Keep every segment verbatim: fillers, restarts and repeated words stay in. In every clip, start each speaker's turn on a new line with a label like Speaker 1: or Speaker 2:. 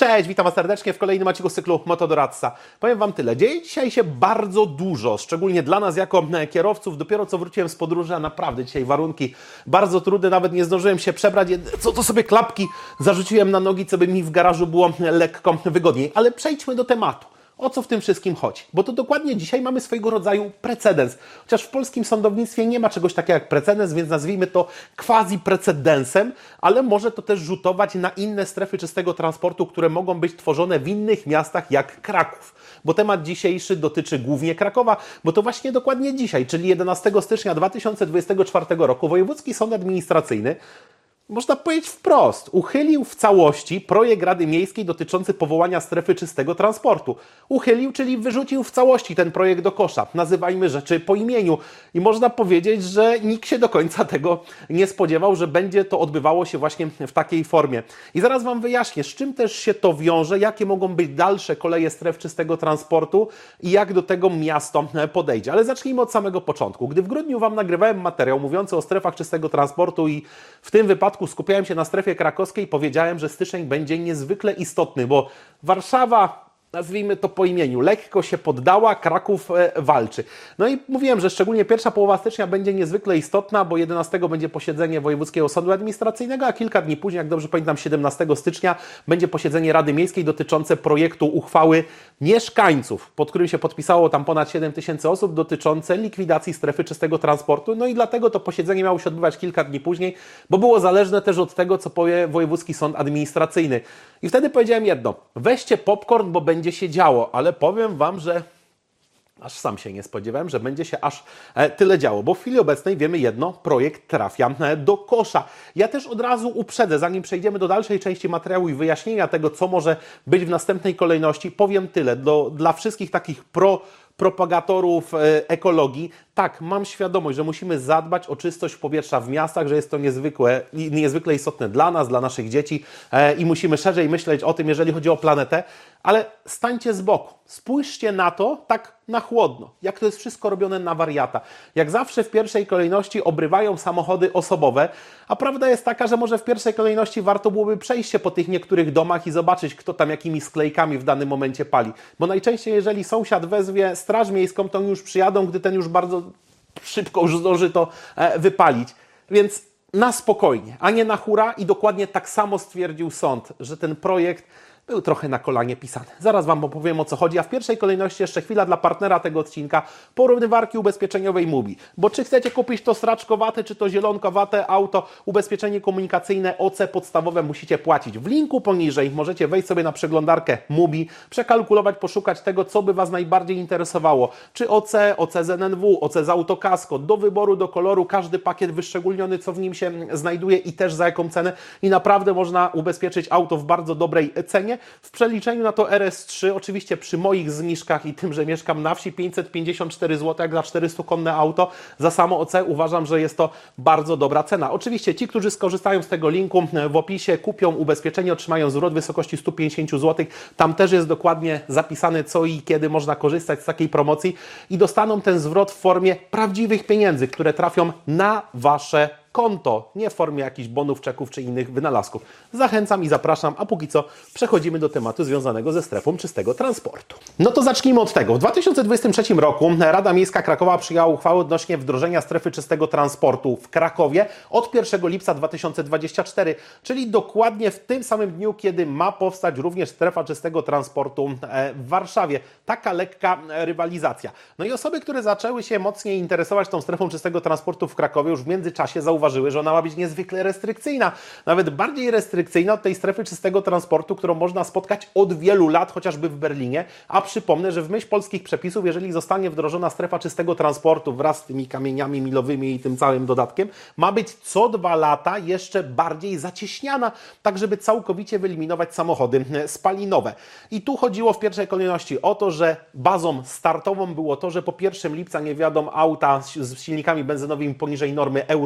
Speaker 1: Cześć, witam Was serdecznie w kolejnym odcinku z cyklu Motodoradca. Powiem Wam tyle, dzieje dzisiaj się bardzo dużo, szczególnie dla nas jako kierowców. Dopiero co wróciłem z podróży, a naprawdę dzisiaj warunki bardzo trudne, nawet nie zdążyłem się przebrać. Co to sobie klapki zarzuciłem na nogi, co by mi w garażu było lekko wygodniej. Ale przejdźmy do tematu. O co w tym wszystkim chodzi? Bo to dokładnie dzisiaj mamy swojego rodzaju precedens. Chociaż w polskim sądownictwie nie ma czegoś takiego jak precedens, więc nazwijmy to quasi-precedensem, ale może to też rzutować na inne strefy czystego transportu, które mogą być tworzone w innych miastach jak Kraków. Bo temat dzisiejszy dotyczy głównie Krakowa, bo to właśnie dokładnie dzisiaj, czyli jedenastego stycznia dwa tysiące dwudziestego czwartego roku, Wojewódzki Sąd Administracyjny, można powiedzieć wprost, uchylił w całości projekt Rady Miejskiej dotyczący powołania strefy czystego transportu. Uchylił, czyli wyrzucił w całości ten projekt do kosza. Nazywajmy rzeczy po imieniu. I można powiedzieć, że nikt się do końca tego nie spodziewał, że będzie to odbywało się właśnie w takiej formie. I zaraz Wam wyjaśnię, z czym też się to wiąże, jakie mogą być dalsze koleje stref czystego transportu i jak do tego miasto podejdzie. Ale zacznijmy od samego początku. Gdy w grudniu Wam nagrywałem materiał mówiący o strefach czystego transportu i w tym wypadku skupiałem się na strefie krakowskiej, powiedziałem, że styczeń będzie niezwykle istotny, bo Warszawa, nazwijmy to po imieniu, lekko się poddała, Kraków e, walczy. No i mówiłem, że szczególnie pierwsza połowa stycznia będzie niezwykle istotna, bo jedenastego będzie posiedzenie Wojewódzkiego Sądu Administracyjnego, a kilka dni później, jak dobrze pamiętam, siedemnastego stycznia będzie posiedzenie Rady Miejskiej dotyczące projektu uchwały mieszkańców, pod którym się podpisało tam ponad siedem tysięcy osób, dotyczące likwidacji strefy czystego transportu. No i dlatego to posiedzenie miało się odbywać kilka dni później, bo było zależne też od tego, co powie Wojewódzki Sąd Administracyjny. I wtedy powiedziałem jedno, weźcie popcorn, bo będzie się działo, ale powiem Wam, że aż sam się nie spodziewałem, że będzie się aż tyle działo, bo w chwili obecnej wiemy jedno, projekt trafia do kosza. Ja też od razu uprzedzę, zanim przejdziemy do dalszej części materiału i wyjaśnienia tego, co może być w następnej kolejności, powiem tyle, do, dla wszystkich takich pro propagatorów ekologii. Tak, mam świadomość, że musimy zadbać o czystość powietrza w miastach, że jest to niezwykłe, niezwykle istotne dla nas, dla naszych dzieci i musimy szerzej myśleć o tym, jeżeli chodzi o planetę, ale stańcie z boku, spójrzcie na to tak na chłodno, jak to jest wszystko robione na wariata. Jak zawsze w pierwszej kolejności obrywają samochody osobowe, a prawda jest taka, że może w pierwszej kolejności warto byłoby przejść się po tych niektórych domach i zobaczyć, kto tam jakimi sklejkami w danym momencie pali. Bo najczęściej, jeżeli sąsiad wezwie straż miejską, to oni już przyjadą, gdy ten już bardzo szybko już zdąży to wypalić. Więc na spokojnie, a nie na hura, i dokładnie tak samo stwierdził sąd, że ten projekt był trochę na kolanie pisany. Zaraz Wam opowiem, o co chodzi, a w pierwszej kolejności jeszcze chwila dla partnera tego odcinka, porównywarki ubezpieczeniowej Mubi. Bo czy chcecie kupić to sraczkowate, czy to zielonkowate auto, ubezpieczenie komunikacyjne O C podstawowe musicie płacić. W linku poniżej możecie wejść sobie na przeglądarkę Mubi, przekalkulować, poszukać tego, co by Was najbardziej interesowało. Czy O C, O C z N N W, O C z Autokasko, do wyboru, do koloru, każdy pakiet wyszczególniony, co w nim się znajduje i też za jaką cenę. I naprawdę można ubezpieczyć auto w bardzo dobrej cenie. W przeliczeniu na to R S trzy, oczywiście przy moich zniżkach i tym, że mieszkam na wsi, pięćset pięćdziesiąt cztery złote, jak za czterystukonne auto, za samo O C uważam, że jest to bardzo dobra cena. Oczywiście ci, którzy skorzystają z tego linku w opisie, kupią ubezpieczenie, otrzymają zwrot w wysokości stu pięćdziesięciu złotych. Tam też jest dokładnie zapisane, co i kiedy można korzystać z takiej promocji i dostaną ten zwrot w formie prawdziwych pieniędzy, które trafią na Wasze konto, nie w formie jakichś bonów, czeków czy innych wynalazków. Zachęcam i zapraszam, a póki co przechodzimy do tematu związanego ze strefą czystego transportu. No to zacznijmy od tego. W dwa tysiące dwudziestym trzecim roku Rada Miejska Krakowa przyjęła uchwałę odnośnie wdrożenia strefy czystego transportu w Krakowie od pierwszego lipca dwa tysiące dwudziestego czwartego, czyli dokładnie w tym samym dniu, kiedy ma powstać również strefa czystego transportu w Warszawie. Taka lekka rywalizacja. No i osoby, które zaczęły się mocniej interesować tą strefą czystego transportu w Krakowie, już w międzyczasie zauważyły, zauważyły, że ona ma być niezwykle restrykcyjna, nawet bardziej restrykcyjna od tej strefy czystego transportu, którą można spotkać od wielu lat, chociażby w Berlinie, a przypomnę, że w myśl polskich przepisów, jeżeli zostanie wdrożona strefa czystego transportu wraz z tymi kamieniami milowymi i tym całym dodatkiem, ma być co dwa lata jeszcze bardziej zacieśniana, tak żeby całkowicie wyeliminować samochody spalinowe. I tu chodziło w pierwszej kolejności o to, że bazą startową było to, że po pierwszego lipca nie wjadą auta z silnikami benzynowymi poniżej normy Euro trzy,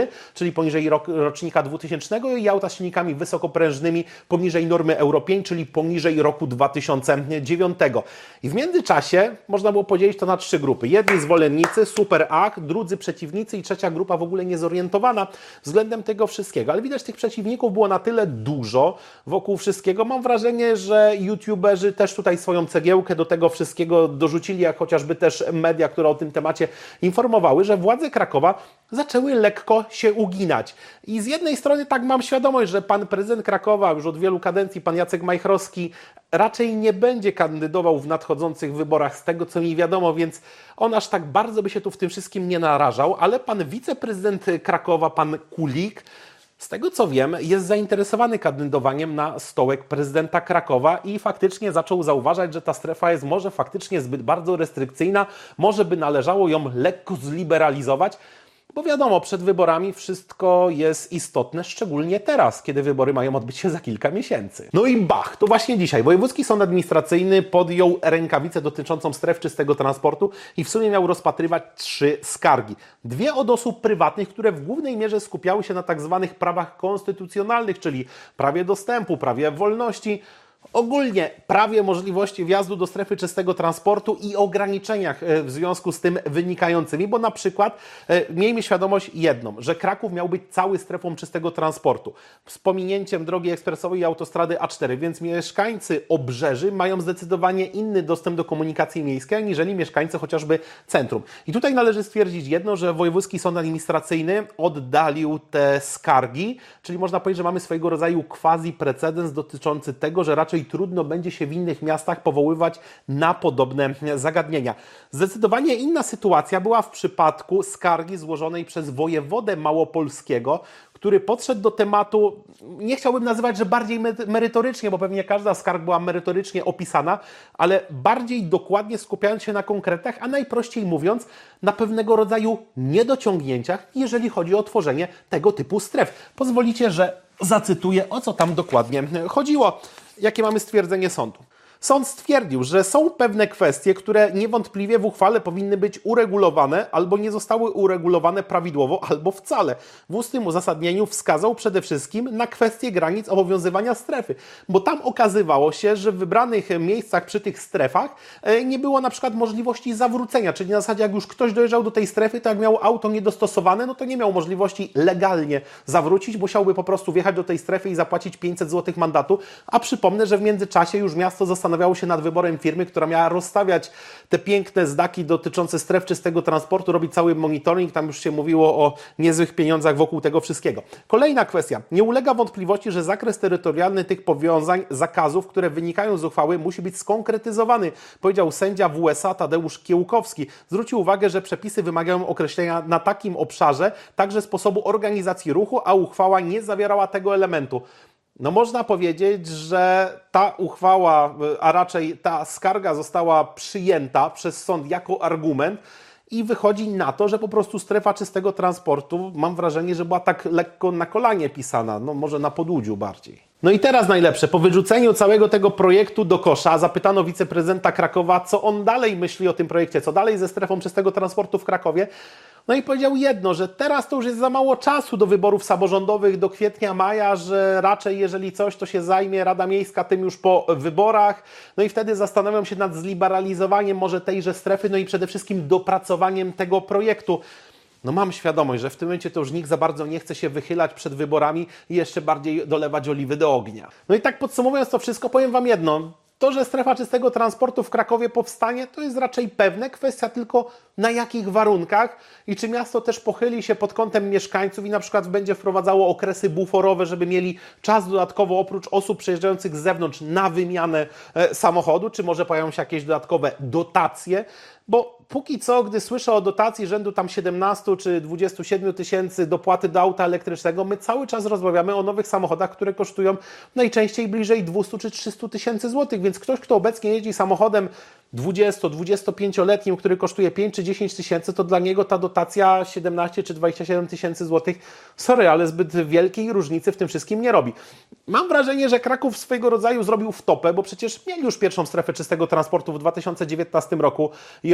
Speaker 1: czyli poniżej rok, rocznika dwutysięcznego i auta z silnikami wysokoprężnymi poniżej normy Euro pięć, czyli poniżej roku dwa tysiące dziewiątego. I w międzyczasie można było podzielić to na trzy grupy. Jedni zwolennicy, super ach, drudzy przeciwnicy i trzecia grupa w ogóle niezorientowana względem tego wszystkiego. Ale widać, tych przeciwników było na tyle dużo wokół wszystkiego. Mam wrażenie, że youtuberzy też tutaj swoją cegiełkę do tego wszystkiego dorzucili, jak chociażby też media, które o tym temacie informowały, że władze Krakowa zaczęły lekko się uginać. I z jednej strony tak mam świadomość, że pan prezydent Krakowa już od wielu kadencji, pan Jacek Majchrowski, raczej nie będzie kandydował w nadchodzących wyborach, z tego co mi wiadomo, więc on aż tak bardzo by się tu w tym wszystkim nie narażał, ale pan wiceprezydent Krakowa, pan Kulik, z tego co wiem, jest zainteresowany kandydowaniem na stołek prezydenta Krakowa i faktycznie zaczął zauważać, że ta strefa jest może faktycznie zbyt bardzo restrykcyjna, może by należało ją lekko zliberalizować. Bo wiadomo, przed wyborami wszystko jest istotne, szczególnie teraz, kiedy wybory mają odbyć się za kilka miesięcy. No i bach, to właśnie dzisiaj Wojewódzki Sąd Administracyjny podjął rękawicę dotyczącą stref czystego transportu i w sumie miał rozpatrywać trzy skargi. Dwie od osób prywatnych, które w głównej mierze skupiały się na tak zwanych prawach konstytucjonalnych, czyli prawie dostępu, prawie wolności, ogólnie prawie możliwości wjazdu do strefy czystego transportu i ograniczeniach w związku z tym wynikającymi, bo na przykład e, miejmy świadomość jedną, że Kraków miał być cały strefą czystego transportu z pominięciem drogi ekspresowej i autostrady A cztery, więc mieszkańcy obrzeży mają zdecydowanie inny dostęp do komunikacji miejskiej, aniżeli mieszkańcy chociażby centrum. I tutaj należy stwierdzić jedno, że Wojewódzki Sąd Administracyjny oddalił te skargi, czyli można powiedzieć, że mamy swojego rodzaju quasi precedens dotyczący tego, że raczej trudno będzie się w innych miastach powoływać na podobne zagadnienia. Zdecydowanie inna sytuacja była w przypadku skargi złożonej przez wojewodę małopolskiego, który podszedł do tematu, nie chciałbym nazywać, że bardziej merytorycznie, bo pewnie każda skarga była merytorycznie opisana, ale bardziej dokładnie skupiając się na konkretach, a najprościej mówiąc, na pewnego rodzaju niedociągnięciach, jeżeli chodzi o tworzenie tego typu stref. Pozwolicie, że zacytuję, o co tam dokładnie chodziło. Jakie mamy stwierdzenie sądu? Sąd stwierdził, że są pewne kwestie, które niewątpliwie w uchwale powinny być uregulowane albo nie zostały uregulowane prawidłowo, albo wcale. W ustnym uzasadnieniu wskazał przede wszystkim na kwestię granic obowiązywania strefy, bo tam okazywało się, że w wybranych miejscach przy tych strefach nie było na przykład możliwości zawrócenia, czyli na zasadzie jak już ktoś dojeżdżał do tej strefy, to jak miał auto niedostosowane, no to nie miał możliwości legalnie zawrócić, musiałby po prostu wjechać do tej strefy i zapłacić pięćset złotych mandatu, a przypomnę, że w międzyczasie już miasto zastanawiało Zastanawiało się nad wyborem firmy, która miała rozstawiać te piękne znaki dotyczące stref czystego transportu, robić cały monitoring, tam już się mówiło o niezłych pieniądzach wokół tego wszystkiego. Kolejna kwestia. Nie ulega wątpliwości, że zakres terytorialny tych powiązań, zakazów, które wynikają z uchwały, musi być skonkretyzowany, powiedział sędzia W S A Tadeusz Kiełkowski. Zwrócił uwagę, że przepisy wymagają określenia na takim obszarze także sposobu organizacji ruchu, a uchwała nie zawierała tego elementu. No można powiedzieć, że ta uchwała, a raczej ta skarga została przyjęta przez sąd jako argument i wychodzi na to, że po prostu strefa czystego transportu, mam wrażenie, że była tak lekko na kolanie pisana, no może na podłudziu bardziej. No i teraz najlepsze, po wyrzuceniu całego tego projektu do kosza zapytano wiceprezydenta Krakowa, co on dalej myśli o tym projekcie, co dalej ze strefą czystego transportu w Krakowie. No i powiedział jedno, że teraz to już jest za mało czasu do wyborów samorządowych do kwietnia, maja, że raczej jeżeli coś, to się zajmie Rada Miejska tym już po wyborach. No i wtedy zastanawiam się nad zliberalizowaniem może tejże strefy, no i przede wszystkim dopracowaniem tego projektu. No mam świadomość, że w tym momencie to już nikt za bardzo nie chce się wychylać przed wyborami i jeszcze bardziej dolewać oliwy do ognia. No i tak podsumowując to wszystko, powiem Wam jedno. To, że strefa czystego transportu w Krakowie powstanie, to jest raczej pewne. Kwestia tylko na jakich warunkach i czy miasto też pochyli się pod kątem mieszkańców i na przykład będzie wprowadzało okresy buforowe, żeby mieli czas dodatkowo oprócz osób przyjeżdżających z zewnątrz na wymianę e, samochodu, czy może pojawią się jakieś dodatkowe dotacje, bo póki co, gdy słyszę o dotacji rzędu tam siedemnaście czy dwadzieścia siedem tysięcy dopłaty do auta elektrycznego, my cały czas rozmawiamy o nowych samochodach, które kosztują najczęściej bliżej dwieście czy trzysta tysięcy złotych, więc ktoś, kto obecnie jeździ samochodem dwudziesto dwudziestopięcioletnim, który kosztuje pięć czy dziesięć tysięcy, to dla niego ta dotacja siedemnaście czy dwadzieścia siedem tysięcy złotych, sorry, ale zbyt wielkiej różnicy w tym wszystkim nie robi. Mam wrażenie, że Kraków swojego rodzaju zrobił wtopę, bo przecież mieli już pierwszą strefę czystego transportu w dwa tysiące dziewiętnastym roku i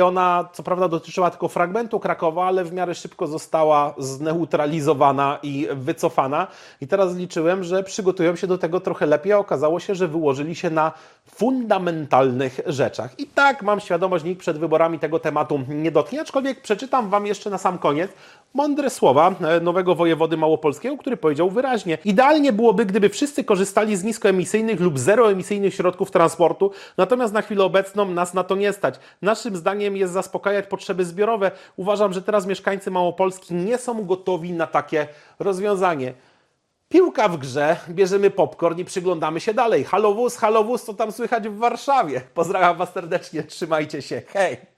Speaker 1: ona co prawda dotyczyła tylko fragmentu Krakowa, ale w miarę szybko została zneutralizowana i wycofana. I teraz liczyłem, że przygotują się do tego trochę lepiej, a okazało się, że wyłożyli się na fundamentalnych rzeczach. I tak mam świadomość, nikt przed wyborami tego tematu nie dotknie, aczkolwiek przeczytam Wam jeszcze na sam koniec mądre słowa nowego wojewody małopolskiego, który powiedział wyraźnie: idealnie byłoby, gdyby wszyscy korzystali z niskoemisyjnych lub zeroemisyjnych środków transportu, natomiast na chwilę obecną nas na to nie stać. Naszym zdaniem jest zaspokajać potrzeby zbiorowe. Uważam, że teraz mieszkańcy Małopolski nie są gotowi na takie rozwiązanie. Piłka w grze, bierzemy popcorn i przyglądamy się dalej. Halo wóz, halo wóz, co tam słychać w Warszawie? Pozdrawiam Was serdecznie, trzymajcie się, hej!